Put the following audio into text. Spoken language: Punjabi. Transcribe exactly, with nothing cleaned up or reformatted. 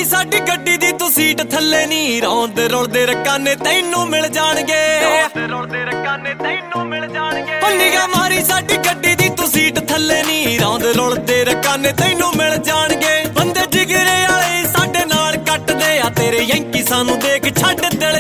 ਮਾਰੀ ਸਾਡੀ ਗੱਡੀ ਦੀ ਤੂੰ ਸੀਟ ਥੱਲੇ ਨੀ ਰੌਂਦੇ ਰੁਲਦੇ ਰਕਾਨੇ ਤੈਨੂੰ ਮਿਲ ਜਾਣਗੇ ਰੌਂਦੇ ਰੁਲਦੇ ਰਕਾਨੇ ਤੈਨੂੰ ਮਿਲ ਜਾਣਗੇ ਓ ਨਿਗਾ ਮਾਰੀ ਸਾਡੀ ਗੱਡੀ ਦੀ ਤੂੰ ਸੀਟ ਥੱਲੇ ਨੀ ਰੌਂਦੇ ਰੁਲਦੇ ਰਕਾਨੇ ਤੈਨੂੰ ਮਿਲ ਜਾਣਗੇ ਬੰਦੇ ਜਿਗਰੇ ਵਾਲੇ ਸਾਡੇ ਨਾਲ ਕੱਟਦੇ ਆ ਤੇਰੇ ਯੰਕੀ ਸਾਨੂੰ ਦੇਖ ਛੱਡ ਦਿਲ